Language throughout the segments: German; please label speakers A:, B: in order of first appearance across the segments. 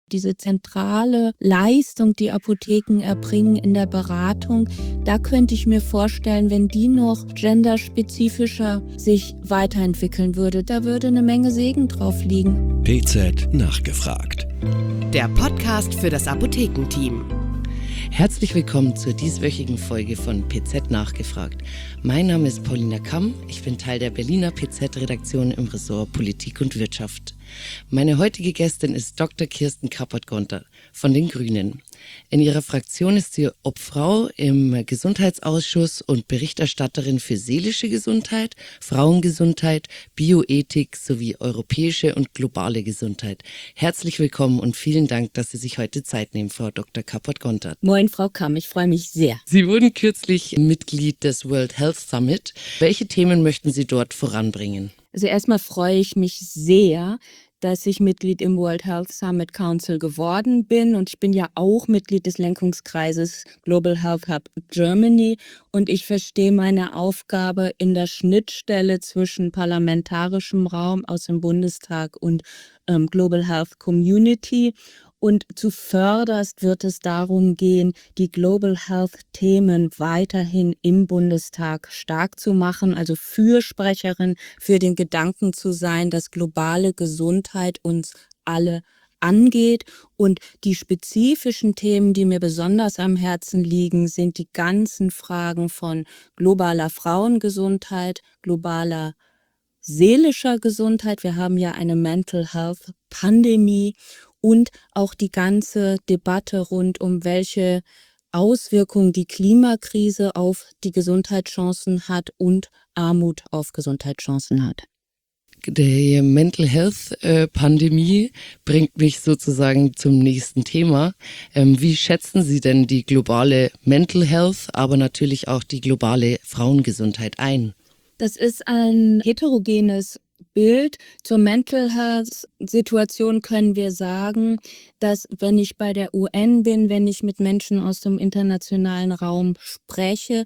A: Diese zentrale Leistung, die Apotheken erbringen in der Beratung, da könnte ich mir vorstellen, wenn die noch genderspezifischer sich weiterentwickeln würde, da würde eine Menge Segen drauf liegen.
B: PZ nachgefragt.
C: Der Podcast für das Apothekenteam.
D: Herzlich willkommen zur dieswöchigen Folge von PZ nachgefragt. Mein Name ist Paulina Kamm, ich bin Teil der Berliner PZ-Redaktion im Ressort Politik und Wirtschaft. Meine heutige Gästin ist Dr. Kirsten Kappert-Gonter von den Grünen. In ihrer Fraktion ist sie Obfrau im Gesundheitsausschuss und Berichterstatterin für seelische Gesundheit, Frauengesundheit, Bioethik sowie europäische und globale Gesundheit. Herzlich willkommen und vielen Dank, dass Sie sich heute Zeit nehmen, Frau Dr. Kappert-Gonter.
A: Moin, Frau Kamm, ich freue mich sehr.
D: Sie wurden kürzlich Mitglied des World Health Summit. Welche Themen möchten Sie dort voranbringen?
A: Also erstmal freue ich mich sehr, dass ich Mitglied im World Health Summit Council geworden bin, und ich bin ja auch Mitglied des Lenkungskreises Global Health Hub Germany, und ich verstehe meine Aufgabe in der Schnittstelle zwischen parlamentarischem Raum aus dem Bundestag und Global Health Community. Und zuvörderst wird es darum gehen, die Global Health-Themen weiterhin im Bundestag stark zu machen, also Fürsprecherin für den Gedanken zu sein, dass globale Gesundheit uns alle angeht. Und die spezifischen Themen, die mir besonders am Herzen liegen, sind die ganzen Fragen von globaler Frauengesundheit, globaler seelischer Gesundheit. Wir haben ja eine Mental Health Pandemie. Und auch die ganze Debatte rund um welche Auswirkungen die Klimakrise auf die Gesundheitschancen hat und Armut auf Gesundheitschancen hat.
D: Die Mental Health Pandemie bringt mich sozusagen zum nächsten Thema. Wie schätzen Sie denn die globale Mental Health, aber natürlich auch die globale Frauengesundheit ein?
A: Das ist ein heterogenes Bild. Zur Mental Health Situation können wir sagen, dass wenn ich bei der UN bin, wenn ich mit Menschen aus dem internationalen Raum spreche,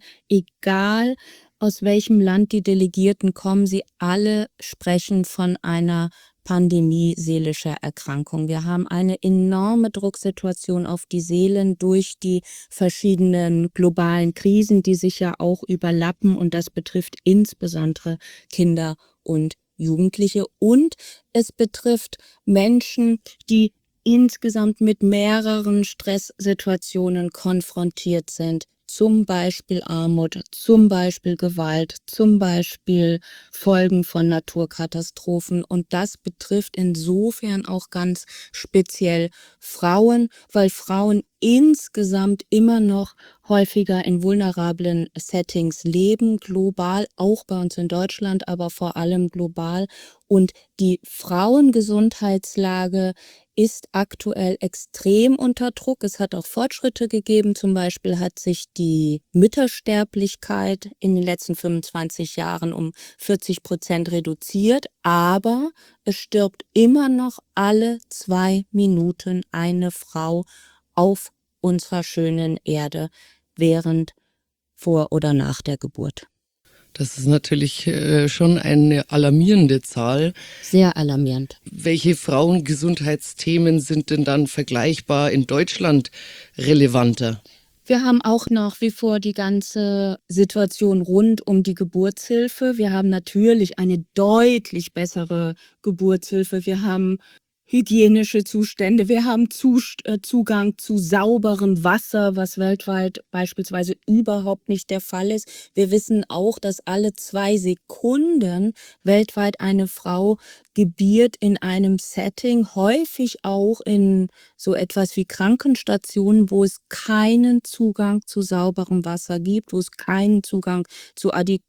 A: egal aus welchem Land die Delegierten kommen, sie alle sprechen von einer Pandemie seelischer Erkrankung. Wir haben eine enorme Drucksituation auf die Seelen durch die verschiedenen globalen Krisen, die sich ja auch überlappen, und das betrifft insbesondere Kinder und Jugendliche, und es betrifft Menschen, die insgesamt mit mehreren Stresssituationen konfrontiert sind. Zum Beispiel Armut, zum Beispiel Gewalt, zum Beispiel Folgen von Naturkatastrophen. Und das betrifft insofern auch ganz speziell Frauen, weil Frauen insgesamt immer noch häufiger in vulnerablen Settings leben, global, auch bei uns in Deutschland, aber vor allem global. Und die Frauengesundheitslage ist aktuell extrem unter Druck. Es hat auch Fortschritte gegeben. Zum Beispiel hat sich die Müttersterblichkeit in den letzten 25 Jahren um 40% reduziert. Aber es stirbt immer noch alle 2 Minuten eine Frau auf unserer schönen Erde während, vor oder nach der Geburt.
D: Das ist natürlich schon eine alarmierende Zahl.
A: Sehr alarmierend.
D: Welche Frauengesundheitsthemen sind denn dann vergleichbar in Deutschland relevanter?
A: Wir haben auch nach wie vor die ganze Situation rund um die Geburtshilfe. Wir haben natürlich eine deutlich bessere Geburtshilfe. Wir haben hygienische Zustände, wir haben Zugang zu sauberem Wasser, was weltweit beispielsweise überhaupt nicht der Fall ist. Wir wissen auch, dass alle 2 Sekunden weltweit eine Frau gebiert in einem Setting, häufig auch in so etwas wie Krankenstationen, wo es keinen Zugang zu sauberem Wasser gibt, wo es keinen Zugang zu adäquaten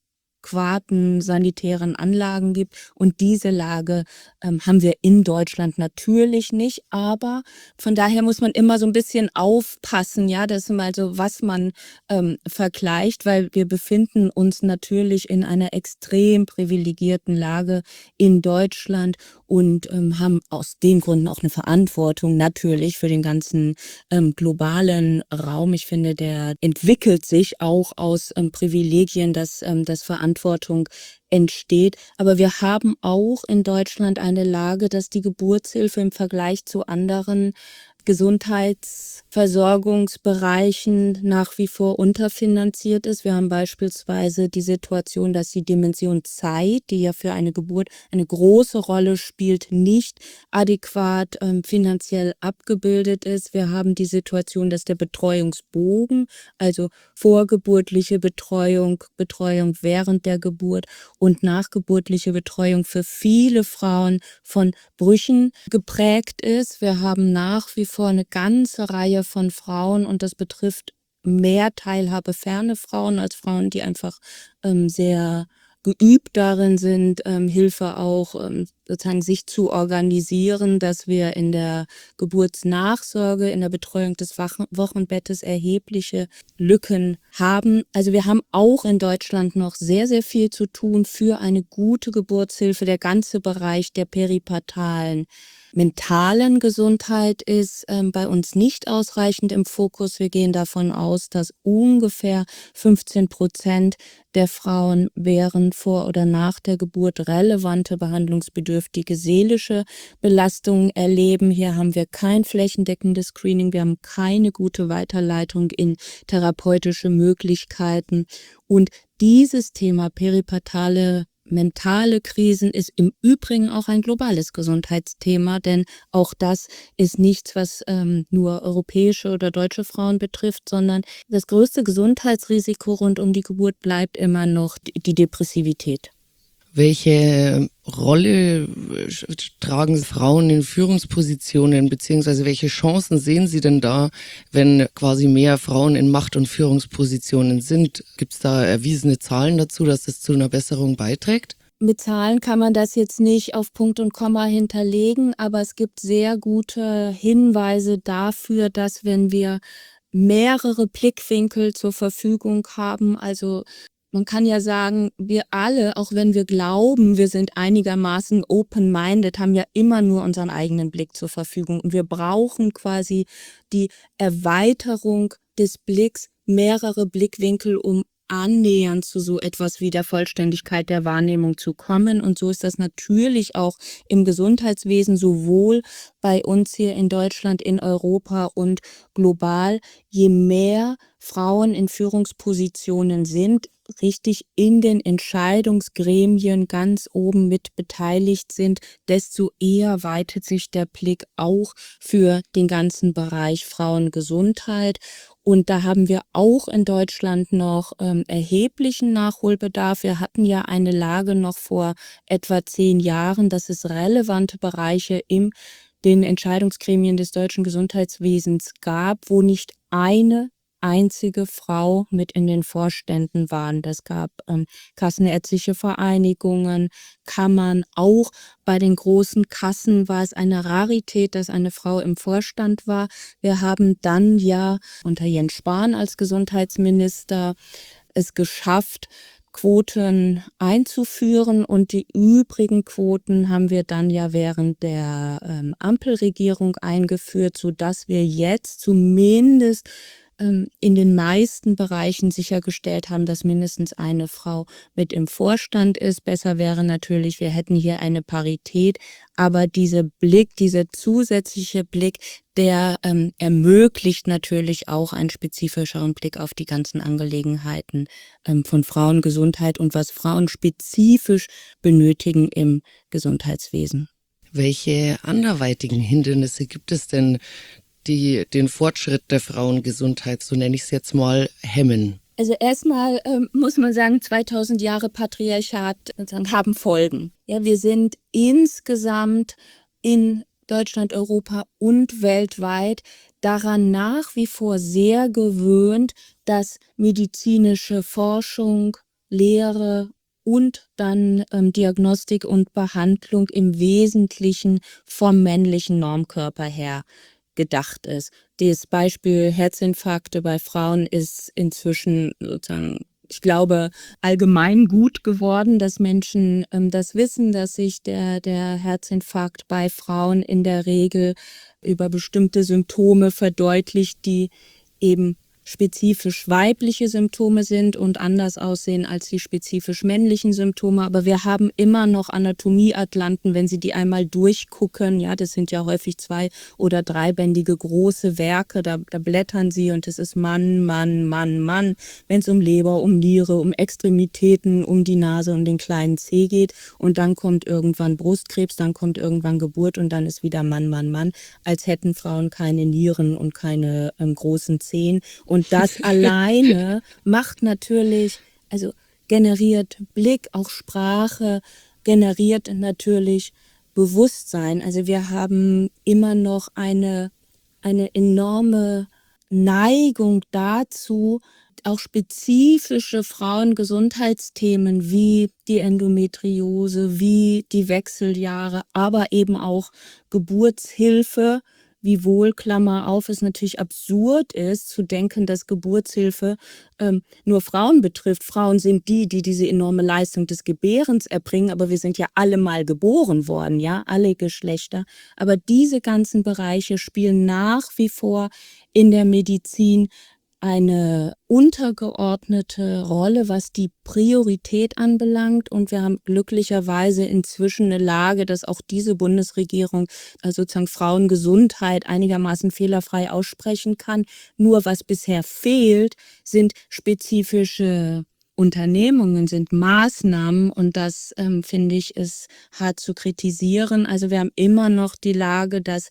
A: sanitären Anlagen gibt. Und diese Lage haben wir in Deutschland natürlich nicht. Aber von daher muss man immer so ein bisschen aufpassen, ja, das ist mal so, was man vergleicht, weil wir befinden uns natürlich in einer extrem privilegierten Lage in Deutschland und haben aus den Gründen auch eine Verantwortung natürlich für den ganzen globalen Raum. Ich finde, der entwickelt sich auch aus Privilegien, das Verantwortung Verantwortung entsteht. Aber wir haben auch in Deutschland eine Lage, dass die Geburtshilfe im Vergleich zu anderen Gesundheitsversorgungsbereichen nach wie vor unterfinanziert ist. Wir haben beispielsweise die Situation, dass die Dimension Zeit, die ja für eine Geburt eine große Rolle spielt, nicht adäquat finanziell abgebildet ist. Wir haben die Situation, dass der Betreuungsbogen, also vorgeburtliche Betreuung, Betreuung während der Geburt und nachgeburtliche Betreuung für viele Frauen von Brüchen geprägt ist. Wir haben nach wie vor eine ganze Reihe von Frauen und das betrifft mehr teilhabeferne Frauen als Frauen, die einfach sehr geübt darin sind, Hilfe auch sozusagen sich zu organisieren, dass wir in der Geburtsnachsorge, in der Betreuung des Wochenbettes erhebliche Lücken haben. Also wir haben auch in Deutschland noch sehr, sehr viel zu tun für eine gute Geburtshilfe. Der ganze Bereich der peripartalen mentalen Gesundheit ist bei uns nicht ausreichend im Fokus. Wir gehen davon aus, dass ungefähr 15% der Frauen während vor oder nach der Geburt relevante behandlungsbedürftige seelische Belastungen erleben. Hier haben wir kein flächendeckendes Screening, wir haben keine gute Weiterleitung in therapeutische Möglichkeiten. Und dieses Thema peripartale mentale Krisen ist im Übrigen auch ein globales Gesundheitsthema, denn auch das ist nichts, was nur europäische oder deutsche Frauen betrifft, sondern das größte Gesundheitsrisiko rund um die Geburt bleibt immer noch die Depressivität.
D: Welche Rolle tragen Frauen in Führungspositionen, beziehungsweise welche Chancen sehen Sie denn da, wenn quasi mehr Frauen in Macht- und Führungspositionen sind? Gibt es da erwiesene Zahlen dazu, dass das zu einer Besserung beiträgt?
A: Mit Zahlen kann man das jetzt nicht auf Punkt und Komma hinterlegen, aber es gibt sehr gute Hinweise dafür, dass wenn wir mehrere Blickwinkel zur Verfügung haben, also man kann ja sagen, wir alle, auch wenn wir glauben, wir sind einigermaßen open-minded, haben ja immer nur unseren eigenen Blick zur Verfügung. Und wir brauchen quasi die Erweiterung des Blicks, mehrere Blickwinkel, um annähernd zu so etwas wie der Vollständigkeit der Wahrnehmung zu kommen. Und so ist das natürlich auch im Gesundheitswesen, sowohl bei uns hier in Deutschland, in Europa und global. Je mehr Frauen in Führungspositionen sind, richtig in den Entscheidungsgremien ganz oben mit beteiligt sind, desto eher weitet sich der Blick auch für den ganzen Bereich Frauengesundheit. Und da haben wir auch in Deutschland noch erheblichen Nachholbedarf. Wir hatten ja eine Lage noch vor etwa 10 Jahren, dass es relevante Bereiche in den Entscheidungsgremien des deutschen Gesundheitswesens gab, wo nicht eine einzige Frau mit in den Vorständen waren. Das gab kassenärztliche Vereinigungen, Kammern. Auch bei den großen Kassen war es eine Rarität, dass eine Frau im Vorstand war. Wir haben dann ja unter Jens Spahn als Gesundheitsminister es geschafft, Quoten einzuführen, und die übrigen Quoten haben wir dann ja während der Ampelregierung eingeführt, sodass wir jetzt zumindest in den meisten Bereichen sichergestellt haben, dass mindestens eine Frau mit im Vorstand ist. Besser wäre natürlich, wir hätten hier eine Parität, aber dieser Blick, dieser zusätzliche Blick, der ermöglicht natürlich auch einen spezifischeren Blick auf die ganzen Angelegenheiten von Frauengesundheit und was Frauen spezifisch benötigen im Gesundheitswesen.
D: Welche anderweitigen Hindernisse gibt es denn, die den Fortschritt der Frauengesundheit, so nenne ich es jetzt mal, hemmen?
A: Also erstmal muss man sagen, 2000 Jahre Patriarchat haben Folgen. Ja, wir sind insgesamt in Deutschland, Europa und weltweit daran nach wie vor sehr gewöhnt, dass medizinische Forschung, Lehre und dann Diagnostik und Behandlung im Wesentlichen vom männlichen Normkörper her gedacht ist. Das Beispiel Herzinfarkte bei Frauen ist inzwischen sozusagen, ich glaube, allgemein gut geworden, dass Menschen das wissen, dass sich der Herzinfarkt bei Frauen in der Regel über bestimmte Symptome verdeutlicht, die eben spezifisch weibliche Symptome sind und anders aussehen als die spezifisch männlichen Symptome. Aber wir haben immer noch Anatomieatlanten, wenn Sie die einmal durchgucken. Ja, das sind ja häufig 2- oder 3-bändige große Werke. Da blättern Sie und es ist Mann, Mann, Mann, Mann. Wenn es um Leber, um Niere, um Extremitäten, um die Nase und den kleinen Zeh geht. Und dann kommt irgendwann Brustkrebs, dann kommt irgendwann Geburt und dann ist wieder Mann, Mann, Mann. Als hätten Frauen keine Nieren und keine großen Zehen. Und das alleine macht natürlich, also generiert Blick, auch Sprache, generiert natürlich Bewusstsein. Also wir haben immer noch eine enorme Neigung dazu, auch spezifische Frauengesundheitsthemen wie die Endometriose, wie die Wechseljahre, aber eben auch Geburtshilfe, wiewohl, Klammer auf, es natürlich absurd ist, zu denken, dass Geburtshilfe nur Frauen betrifft. Frauen sind die diese enorme Leistung des Gebärens erbringen, aber wir sind ja alle mal geboren worden, ja, alle Geschlechter. Aber diese ganzen Bereiche spielen nach wie vor in der Medizin eine untergeordnete Rolle, was die Priorität anbelangt. Und wir haben glücklicherweise inzwischen eine Lage, dass auch diese Bundesregierung sozusagen Frauengesundheit einigermaßen fehlerfrei aussprechen kann. Nur was bisher fehlt, sind spezifische Unternehmungen, sind Maßnahmen und das, finde ich, ist hart zu kritisieren. Also wir haben immer noch die Lage, dass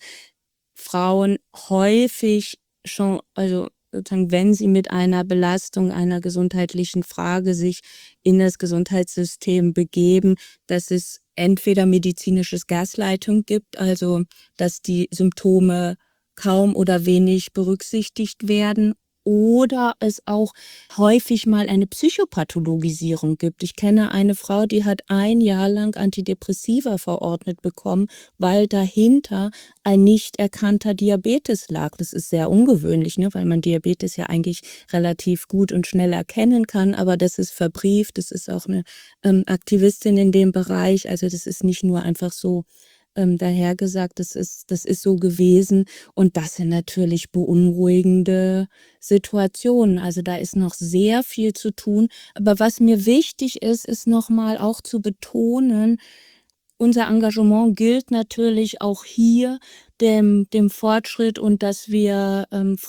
A: Frauen häufig schon, also sozusagen, wenn sie mit einer Belastung, einer gesundheitlichen Frage sich in das Gesundheitssystem begeben, dass es entweder medizinisches Gaslighting gibt, also dass die Symptome kaum oder wenig berücksichtigt werden, oder es auch häufig mal eine Psychopathologisierung gibt. Ich kenne eine Frau, die hat 1 Jahr lang Antidepressiva verordnet bekommen, weil dahinter ein nicht erkannter Diabetes lag. Das ist sehr ungewöhnlich, ne, weil man Diabetes ja eigentlich relativ gut und schnell erkennen kann, aber das ist verbrieft. Das ist auch eine Aktivistin in dem Bereich. Also das ist nicht nur einfach so dahergesagt, das ist so gewesen. Und das sind natürlich beunruhigende Situationen. Also da ist noch sehr viel zu tun. Aber was mir wichtig ist nochmal auch zu betonen, unser Engagement gilt natürlich auch hier dem Fortschritt und dass wir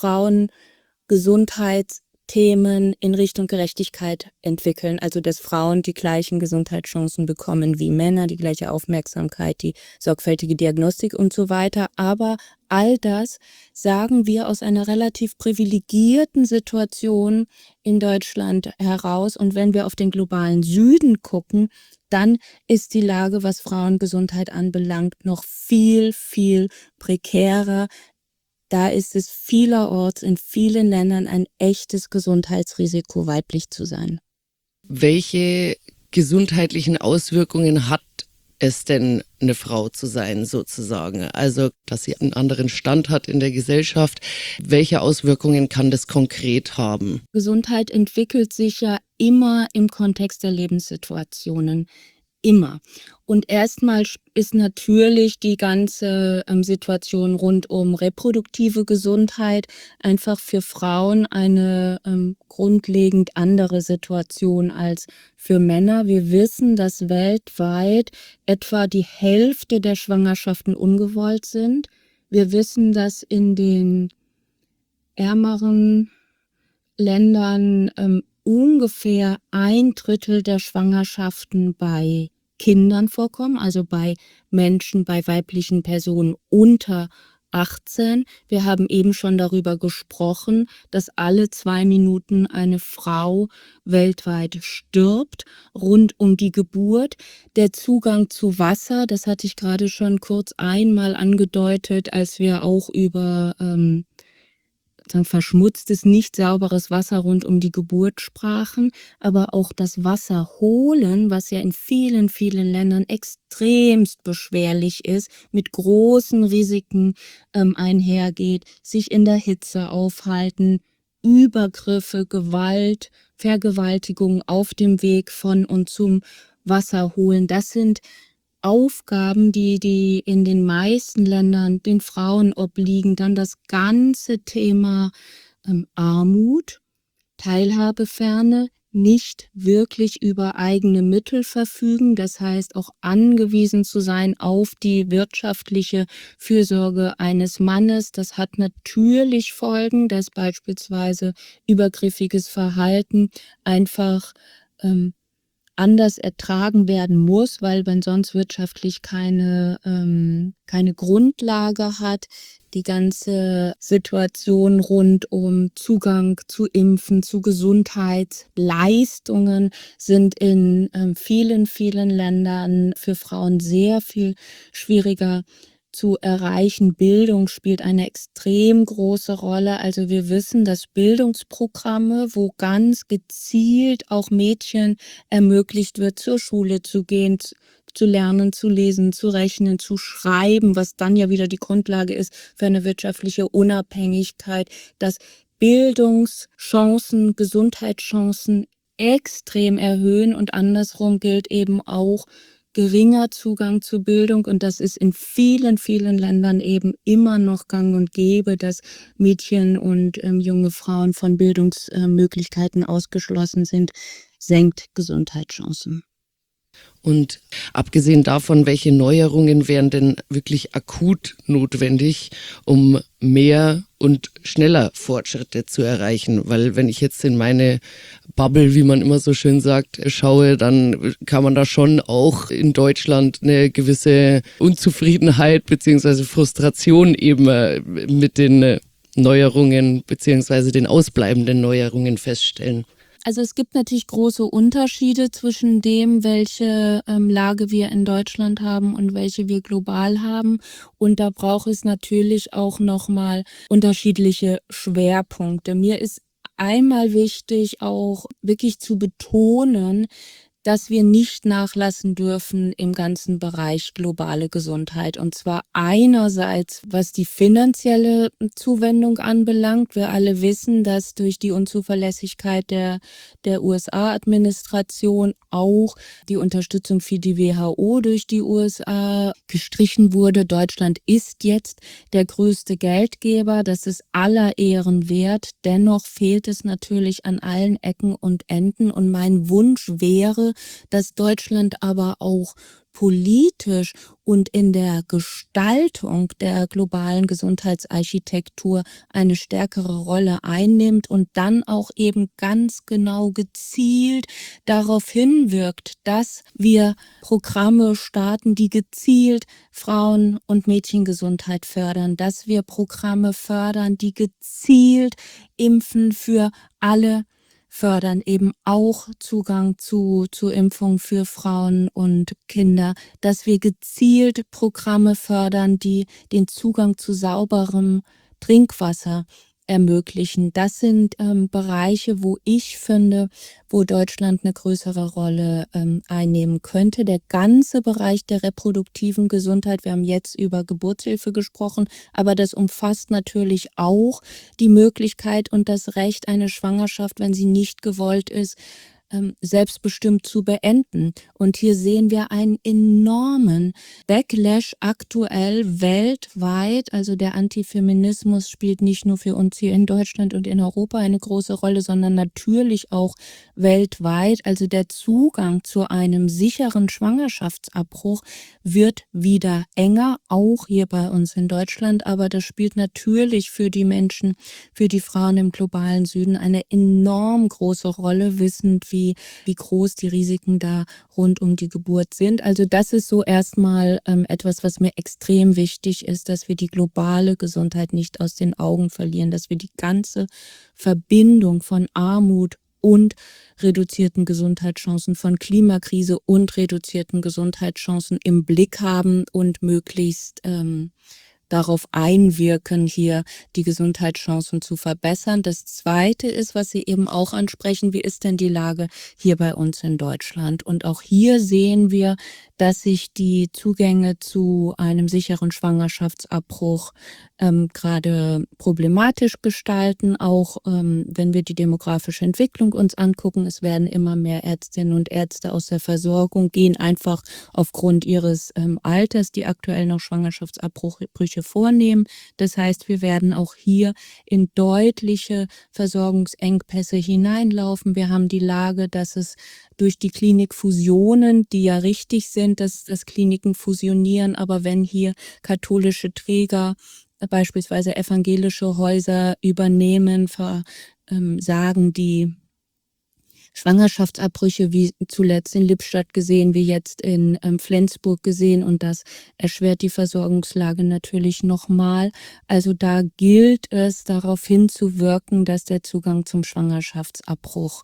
A: Frauengesundheitsthemen in Richtung Gerechtigkeit entwickeln. Also dass Frauen die gleichen Gesundheitschancen bekommen wie Männer, die gleiche Aufmerksamkeit, die sorgfältige Diagnostik und so weiter. Aber all das sagen wir aus einer relativ privilegierten Situation in Deutschland heraus. Und wenn wir auf den globalen Süden gucken, dann ist die Lage, was Frauengesundheit anbelangt, noch viel, viel prekärer. Da ist es vielerorts in vielen Ländern ein echtes Gesundheitsrisiko, weiblich zu sein.
D: Welche gesundheitlichen Auswirkungen hat es denn, eine Frau zu sein, sozusagen? Also, dass sie einen anderen Stand hat in der Gesellschaft. Welche Auswirkungen kann das konkret haben?
A: Gesundheit entwickelt sich ja immer im Kontext der Lebenssituationen. Immer. Und erstmal ist natürlich die ganze Situation rund um reproduktive Gesundheit einfach für Frauen eine grundlegend andere Situation als für Männer. Wir wissen, dass weltweit etwa die Hälfte der Schwangerschaften ungewollt sind. Wir wissen, dass in den ärmeren Ländern ungefähr 1/3 der Schwangerschaften bei Kindern vorkommen, also bei Menschen, bei weiblichen Personen unter 18. Wir haben eben schon darüber gesprochen, dass alle 2 Minuten eine Frau weltweit stirbt, rund um die Geburt. Der Zugang zu Wasser, das hatte ich gerade schon kurz einmal angedeutet, als wir auch über verschmutztes, nicht sauberes Wasser rund um die Geburt sprachen, aber auch das Wasser holen, was ja in vielen, vielen Ländern extremst beschwerlich ist, mit großen Risiken einhergeht, sich in der Hitze aufhalten, Übergriffe, Gewalt, Vergewaltigung auf dem Weg von und zum Wasser holen. Das sind Aufgaben, die in den meisten Ländern den Frauen obliegen. Dann das ganze Thema Armut, Teilhabeferne, nicht wirklich über eigene Mittel verfügen, das heißt auch angewiesen zu sein auf die wirtschaftliche Fürsorge eines Mannes. Das hat natürlich Folgen, dass beispielsweise übergriffiges Verhalten einfach anders ertragen werden muss, weil man sonst wirtschaftlich keine Grundlage hat. Die ganze Situation rund um Zugang zu Impfen, zu Gesundheitsleistungen sind in vielen, vielen Ländern für Frauen sehr viel schwieriger zu erreichen. Bildung spielt eine extrem große Rolle. Also wir wissen, dass Bildungsprogramme, wo ganz gezielt auch Mädchen ermöglicht wird, zur Schule zu gehen, zu lernen, zu lesen, zu rechnen, zu schreiben, was dann ja wieder die Grundlage ist für eine wirtschaftliche Unabhängigkeit, dass Bildungschancen, Gesundheitschancen extrem erhöhen und andersrum gilt eben auch geringer Zugang zu Bildung und das ist in vielen, vielen Ländern eben immer noch gang und gäbe, dass Mädchen und junge Frauen von Bildungsmöglichkeiten ausgeschlossen sind, senkt Gesundheitschancen.
D: Und abgesehen davon, welche Neuerungen wären denn wirklich akut notwendig, um mehr und schneller Fortschritte zu erreichen? Weil wenn ich jetzt in meine Bubble, wie man immer so schön sagt, schaue, dann kann man da schon auch in Deutschland eine gewisse Unzufriedenheit bzw. Frustration eben mit den Neuerungen bzw. den ausbleibenden Neuerungen feststellen.
A: Also es gibt natürlich große Unterschiede zwischen dem, welche Lage wir in Deutschland haben und welche wir global haben. Und da braucht es natürlich auch nochmal unterschiedliche Schwerpunkte. Mir ist einmal wichtig, auch wirklich zu betonen, dass wir nicht nachlassen dürfen im ganzen Bereich globale Gesundheit. Und zwar einerseits, was die finanzielle Zuwendung anbelangt. Wir alle wissen, dass durch die Unzuverlässigkeit der USA-Administration auch die Unterstützung für die WHO durch die USA gestrichen wurde. Deutschland ist jetzt der größte Geldgeber. Das ist aller Ehren wert. Dennoch fehlt es natürlich an allen Ecken und Enden. Und mein Wunsch wäre, dass Deutschland aber auch politisch und in der Gestaltung der globalen Gesundheitsarchitektur eine stärkere Rolle einnimmt und dann auch eben ganz genau gezielt darauf hinwirkt, dass wir Programme starten, die gezielt Frauen- und Mädchengesundheit fördern, dass wir Programme fördern, die gezielt Impfen für alle fördern, eben auch Zugang zu Impfung für Frauen und Kinder, dass wir gezielt Programme fördern, die den Zugang zu sauberem Trinkwasser ermöglichen. Das sind Bereiche, wo ich finde, wo Deutschland eine größere Rolle einnehmen könnte. Der ganze Bereich der reproduktiven Gesundheit, wir haben jetzt über Geburtshilfe gesprochen, aber das umfasst natürlich auch die Möglichkeit und das Recht, eine Schwangerschaft, wenn sie nicht gewollt ist, selbstbestimmt zu beenden. Und hier sehen wir einen enormen Backlash aktuell weltweit. Also der Antifeminismus spielt nicht nur für uns hier in Deutschland und in Europa eine große Rolle, sondern natürlich auch weltweit. Also der Zugang zu einem sicheren Schwangerschaftsabbruch wird wieder enger, auch hier bei uns in Deutschland. Aber das spielt natürlich für die Menschen, für die Frauen im globalen Süden eine enorm große Rolle, wissend wie groß die Risiken da rund um die Geburt sind. Also das ist so erstmal etwas, was mir extrem wichtig ist, dass wir die globale Gesundheit nicht aus den Augen verlieren, dass wir die ganze Verbindung von Armut und reduzierten Gesundheitschancen, von Klimakrise und reduzierten Gesundheitschancen im Blick haben und möglichst darauf einwirken, hier die Gesundheitschancen zu verbessern. Das Zweite ist, was Sie eben auch ansprechen, wie ist denn die Lage hier bei uns in Deutschland? Und auch hier sehen wir, dass sich die Zugänge zu einem sicheren Schwangerschaftsabbruch gerade problematisch gestalten, auch wenn wir die demografische Entwicklung uns angucken. Es werden immer mehr Ärztinnen und Ärzte aus der Versorgung, gehen einfach aufgrund ihres Alters, die aktuell noch Schwangerschaftsabbrüche vornehmen. Das heißt, wir werden auch hier in deutliche Versorgungsengpässe hineinlaufen. Wir haben die Lage, dass es durch die Klinikfusionen, die ja richtig sind, dass Kliniken fusionieren, aber wenn hier katholische Träger, beispielsweise evangelische Häuser übernehmen, sagen die Schwangerschaftsabbrüche, wie zuletzt in Lippstadt gesehen, wie jetzt in Flensburg gesehen, und das erschwert die Versorgungslage natürlich nochmal. Also da gilt es, darauf hinzuwirken, dass der Zugang zum Schwangerschaftsabbruch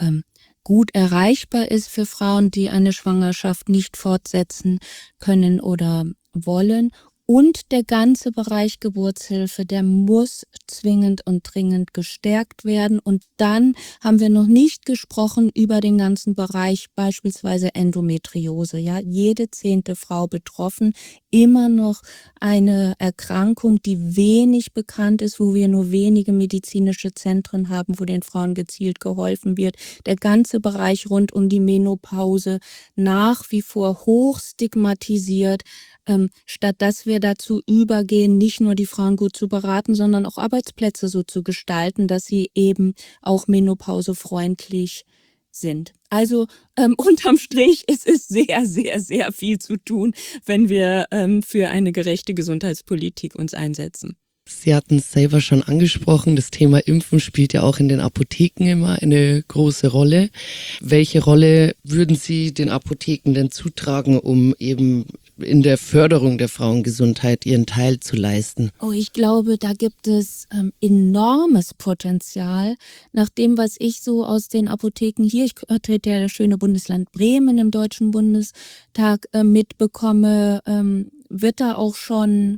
A: gut erreichbar ist für Frauen, die eine Schwangerschaft nicht fortsetzen können oder wollen. Und der ganze Bereich Geburtshilfe, der muss zwingend und dringend gestärkt werden. Und dann haben wir noch nicht gesprochen über den ganzen Bereich, beispielsweise Endometriose. Ja, jede 10. Frau betroffen, immer noch eine Erkrankung, die wenig bekannt ist, wo wir nur wenige medizinische Zentren haben, wo den Frauen gezielt geholfen wird. Der ganze Bereich rund um die Menopause nach wie vor hoch stigmatisiert. Statt dass wir dazu übergehen, nicht nur die Frauen gut zu beraten, sondern auch Arbeitsplätze so zu gestalten, dass sie eben auch menopausefreundlich sind. Also unterm Strich ist es sehr, sehr, sehr viel zu tun, wenn wir für eine gerechte Gesundheitspolitik uns einsetzen.
D: Sie hatten es selber schon angesprochen, das Thema Impfen spielt ja auch in den Apotheken immer eine große Rolle. Welche Rolle würden Sie den Apotheken denn zutragen, um eben in der Förderung der Frauengesundheit ihren Teil zu leisten?
A: Oh, ich glaube, da gibt es enormes Potenzial. Nach dem, was ich so aus den Apotheken hier, ich vertrete ja das schöne Bundesland Bremen im Deutschen Bundestag, mitbekomme, wird da auch schon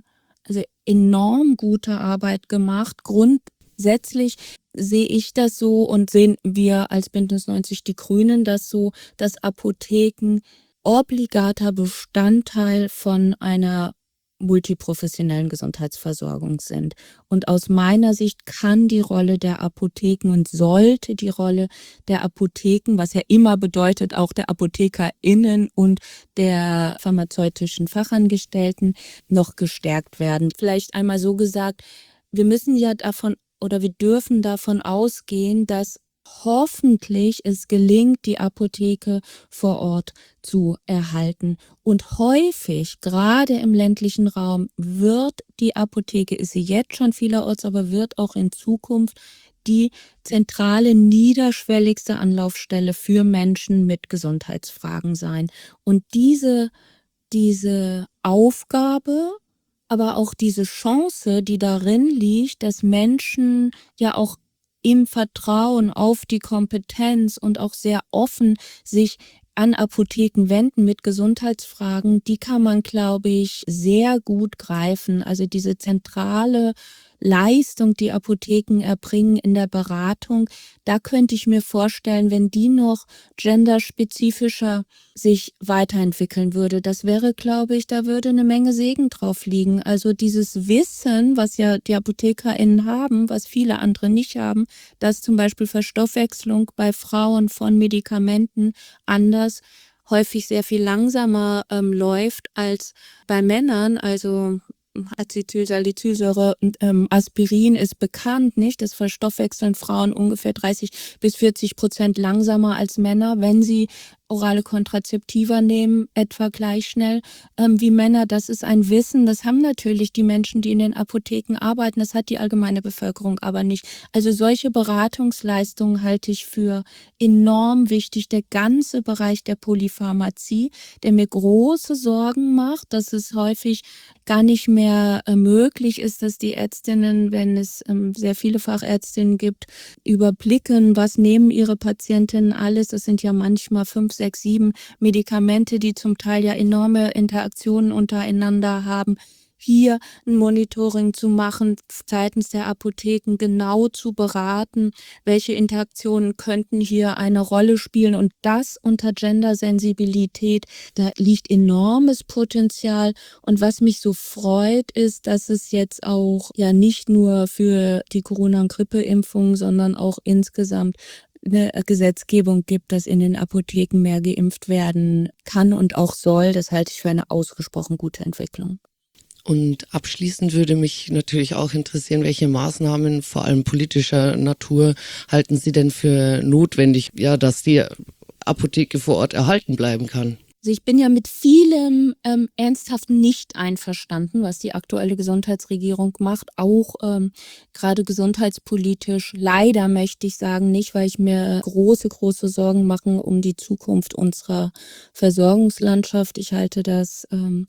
A: enorm gute Arbeit gemacht. Grundsätzlich sehe ich das so und sehen wir als Bündnis 90 Die Grünen das so, dass Apotheken obligater Bestandteil von einer multiprofessionellen Gesundheitsversorgung sind. Und aus meiner Sicht kann die Rolle der Apotheken und sollte die Rolle der Apotheken, was ja immer bedeutet, auch der ApothekerInnen und der pharmazeutischen Fachangestellten, noch gestärkt werden. Vielleicht einmal so gesagt, wir müssen ja wir dürfen davon ausgehen, dass hoffentlich es gelingt, die Apotheke vor Ort zu erhalten. Und häufig, gerade im ländlichen Raum, wird die Apotheke, ist sie jetzt schon vielerorts, aber wird auch in Zukunft die zentrale, niederschwelligste Anlaufstelle für Menschen mit Gesundheitsfragen sein. Und diese Aufgabe, aber auch diese Chance, die darin liegt, dass Menschen ja auch im Vertrauen auf die Kompetenz und auch sehr offen sich an Apotheken wenden mit Gesundheitsfragen, die kann man, glaube ich, sehr gut greifen. Also diese zentrale Leistung, die Apotheken erbringen in der Beratung, da könnte ich mir vorstellen, wenn die noch genderspezifischer sich weiterentwickeln würde. Das wäre, glaube ich, da würde eine Menge Segen drauf liegen. Also dieses Wissen, was ja die ApothekerInnen haben, was viele andere nicht haben, dass zum Beispiel Verstoffwechslung bei Frauen von Medikamenten anders häufig sehr viel langsamer läuft als bei Männern. Also Acetylsalicylsäure und Aspirin ist bekannt, nicht? Das verstoffwechseln Frauen ungefähr 30-40% langsamer als Männer, wenn sie orale Kontrazeptiva nehmen, etwa gleich schnell wie Männer. Das ist ein Wissen, das haben natürlich die Menschen, die in den Apotheken arbeiten, das hat die allgemeine Bevölkerung aber nicht. Also solche Beratungsleistungen halte ich für enorm wichtig. Der ganze Bereich der Polypharmazie, der mir große Sorgen macht, dass es häufig gar nicht mehr möglich ist, dass die Ärztinnen, wenn es sehr viele Fachärztinnen gibt, überblicken, was nehmen ihre Patientinnen alles. Das sind ja manchmal 5, 6, 7 Medikamente, die zum Teil ja enorme Interaktionen untereinander haben. hier ein Monitoring zu machen, seitens der Apotheken genau zu beraten, welche Interaktionen könnten hier eine Rolle spielen, und das unter Gendersensibilität. Da liegt enormes Potenzial, und was mich so freut, ist, dass es jetzt auch ja nicht nur für die Corona- und Grippeimpfung, sondern auch insgesamt eine Gesetzgebung gibt, dass in den Apotheken mehr geimpft werden kann und auch soll. Das halte ich für eine ausgesprochen gute Entwicklung.
D: Und abschließend würde mich natürlich auch interessieren, welche Maßnahmen, vor allem politischer Natur, halten Sie denn für notwendig, ja, dass die Apotheke vor Ort erhalten bleiben kann?
A: Also ich bin ja mit vielem ernsthaft nicht einverstanden, was die aktuelle Gesundheitsregierung macht, auch gerade gesundheitspolitisch. Leider möchte ich sagen, nicht, weil ich mir große Sorgen mache um die Zukunft unserer Versorgungslandschaft. Ich halte das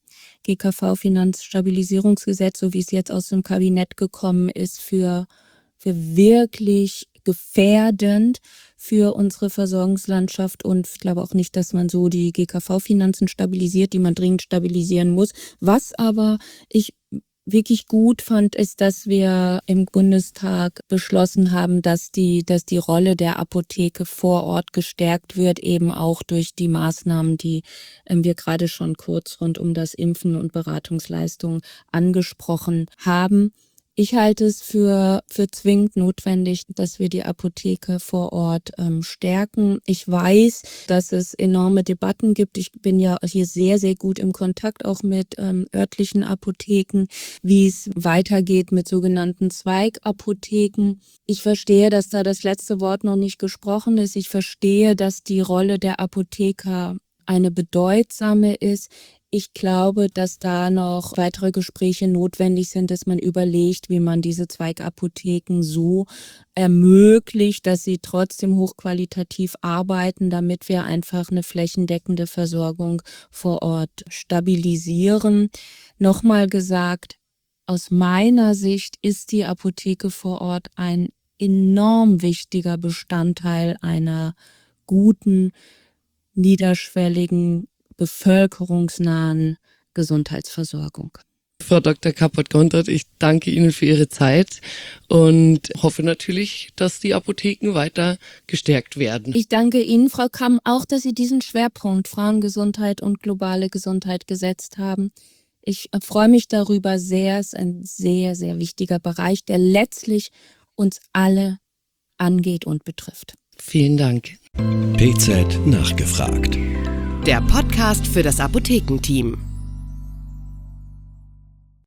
A: GKV-Finanzstabilisierungsgesetz, so wie es jetzt aus dem Kabinett gekommen ist, für wirklich gefährdend für unsere Versorgungslandschaft, und ich glaube auch nicht, dass man so die GKV-Finanzen stabilisiert, die man dringend stabilisieren muss. Was aber ich wirklich gut fand, ist, dass wir im Bundestag beschlossen haben, dass die Rolle der Apotheke vor Ort gestärkt wird, eben auch durch die Maßnahmen, die wir gerade schon kurz rund um das Impfen und Beratungsleistungen angesprochen haben. Ich halte es für zwingend notwendig, dass wir die Apotheke vor Ort stärken. Ich weiß, dass es enorme Debatten gibt. Ich bin ja hier sehr, sehr gut im Kontakt auch mit örtlichen Apotheken, wie es weitergeht mit sogenannten Zweigapotheken. Ich verstehe, dass da das letzte Wort noch nicht gesprochen ist. Ich verstehe, dass die Rolle der Apotheker eine bedeutsame ist. Ich glaube, dass da noch weitere Gespräche notwendig sind, dass man überlegt, wie man diese Zweigapotheken so ermöglicht, dass sie trotzdem hochqualitativ arbeiten, damit wir einfach eine flächendeckende Versorgung vor Ort stabilisieren. Nochmal gesagt, aus meiner Sicht ist die Apotheke vor Ort ein enorm wichtiger Bestandteil einer guten, niederschwelligen, bevölkerungsnahen Gesundheitsversorgung.
D: Frau Dr. Kappert-Gontrad, ich danke Ihnen für Ihre Zeit und hoffe natürlich, dass die Apotheken weiter gestärkt werden.
A: Ich danke Ihnen, Frau Kamm, auch, dass Sie diesen Schwerpunkt Frauengesundheit und globale Gesundheit gesetzt haben. Ich freue mich darüber sehr. Es ist ein sehr, sehr wichtiger Bereich, der letztlich uns alle angeht und betrifft.
D: Vielen Dank.
B: PZ nachgefragt.
C: Der Podcast für das Apothekenteam.